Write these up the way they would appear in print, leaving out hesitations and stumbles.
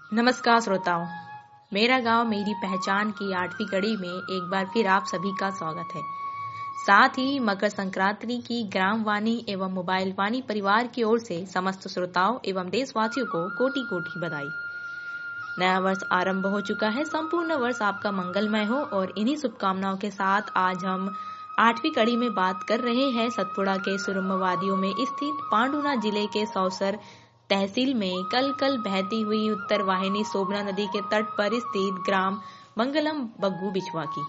नमस्कार श्रोताओं, मेरा गांव मेरी पहचान की 8वीं कड़ी में एक बार फिर आप सभी का स्वागत है। साथ ही मकर संक्रांति की ग्राम वाणी एवं मोबाइल वाणी परिवार की ओर से समस्त श्रोताओं एवं देशवासियों को कोटि कोटि बधाई। नया वर्ष आरंभ हो चुका है। संपूर्ण वर्ष आपका मंगलमय हो और इन्हीं शुभकामनाओं के साथ आज हम 8वीं कड़ी में बात कर रहे हैं सतपुड़ा के सुरम्य वादियों में स्थित पांडुना जिले के सौसर तहसील में कल कल बहती हुई उत्तर वाहिनी सोबना नदी के तट पर स्थित ग्राम मंगलम बग्गू बिछवा की।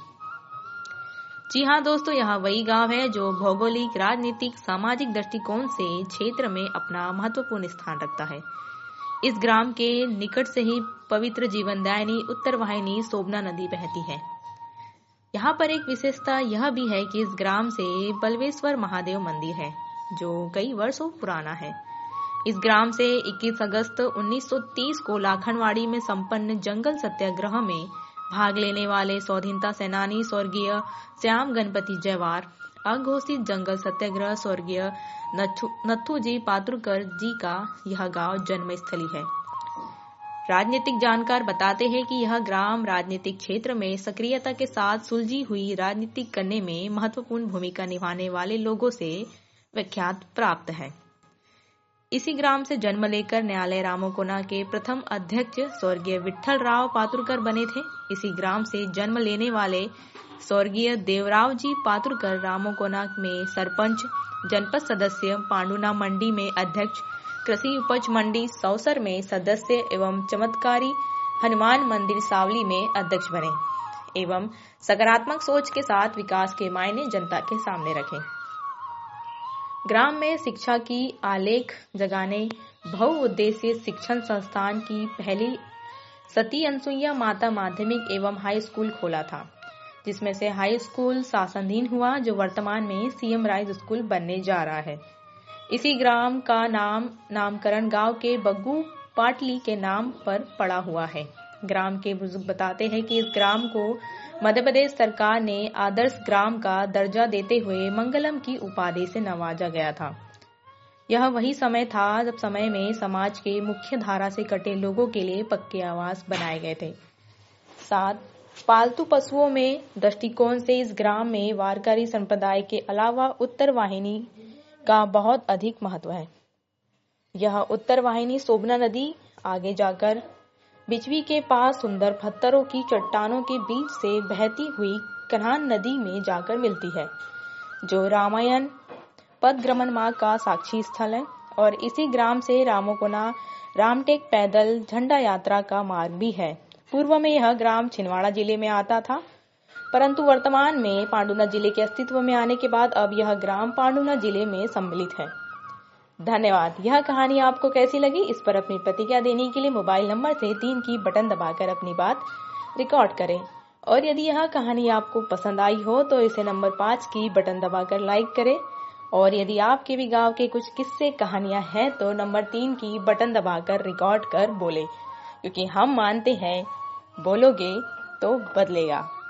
जी हाँ दोस्तों, यह वही गांव है जो भौगोलिक, राजनीतिक, सामाजिक दृष्टिकोण से क्षेत्र में अपना महत्वपूर्ण स्थान रखता है। इस ग्राम के निकट से ही पवित्र जीवनदायिनी उत्तर वाहिनी सोबना नदी बहती है। यहाँ पर एक विशेषता यह भी है कि इस ग्राम से बल्वेश्वर महादेव मंदिर है जो कई वर्षों पुराना है। इस ग्राम से 21 अगस्त 1930 को लाखनवाड़ी में संपन्न जंगल सत्याग्रह में भाग लेने वाले स्वाधीनता सेनानी स्वर्गीय श्याम गणपति जयवार, अघोषित जंगल सत्याग्रह स्वर्गीय नथुजी पातुरकर जी का यह गांव जन्मस्थली है। राजनीतिक जानकार बताते हैं कि यह ग्राम राजनीतिक क्षेत्र में सक्रियता के साथ सुलझी हुई राजनीति करने में महत्वपूर्ण भूमिका निभाने वाले लोगों से विख्यात प्राप्त है। इसी ग्राम से जन्म लेकर न्यायालय रामोकोना के प्रथम अध्यक्ष स्वर्गीय विठल राव पातुरकर बने थे। इसी ग्राम से जन्म लेने वाले स्वर्गीय देवराव जी पातुरकर रामोकोना में सरपंच, जनपद सदस्य, पांडुना मंडी में अध्यक्ष, कृषि उपज मंडी सौसर में सदस्य एवं चमत्कारी हनुमान मंदिर सावली में अध्यक्ष बने एवं सकारात्मक सोच के साथ विकास के मायने जनता के सामने रखे। ग्राम में शिक्षा की आलेख जगाने बहुउद्देशीय शिक्षण संस्थान की पहली सती अनसुईया माता माध्यमिक एवं हाई स्कूल खोला था, जिसमें से हाई स्कूल शासनाधीन हुआ जो वर्तमान में सीएम राइज स्कूल बनने जा रहा है। इसी ग्राम का नामकरण गांव के बग्गू पाटली के नाम पर पड़ा हुआ है। ग्राम के बुजुर्ग बताते हैं कि इस ग्राम को मध्य प्रदेश सरकार ने आदर्श ग्राम का दर्जा देते हुए मंगलम की उपाधि से नवाजा गया था। यह वही समय था जब समय में समाज के मुख्य धारा से कटे लोगों के लिए पक्के आवास बनाए गए थे। साथ पालतू पशुओं में दृष्टिकोण से इस ग्राम में वारकरी संप्रदाय के अलावा उत्तर वाहिनी का बहुत अधिक महत्व है। यह उत्तर वाहिनी सोबना नदी आगे जाकर बिचवी के पास सुंदर पत्थरों की चट्टानों के बीच से बहती हुई कन्हान नदी में जाकर मिलती है, जो रामायण पदग्रमण मार्ग का साक्षी स्थल है। और इसी ग्राम से रामोकोना रामटेक पैदल झंडा यात्रा का मार्ग भी है। पूर्व में यह ग्राम छिंदवाड़ा जिले में आता था, परंतु वर्तमान में पांडुना जिले के अस्तित्व में आने के बाद अब यह ग्राम पांडुना जिले में सम्मिलित है। धन्यवाद। यह कहानी आपको कैसी लगी, इस पर अपनी प्रतिक्रिया देने के लिए मोबाइल नंबर से 3 की बटन दबाकर अपनी बात रिकॉर्ड करें। और यदि यह कहानी आपको पसंद आई हो तो इसे नंबर 5 की बटन दबाकर लाइक करें। और यदि आपके भी गांव के कुछ किस्से कहानियां हैं तो नंबर 3 की बटन दबाकर रिकॉर्ड कर बोले, क्योंकि हम मानते हैं बोलोगे तो बदलेगा।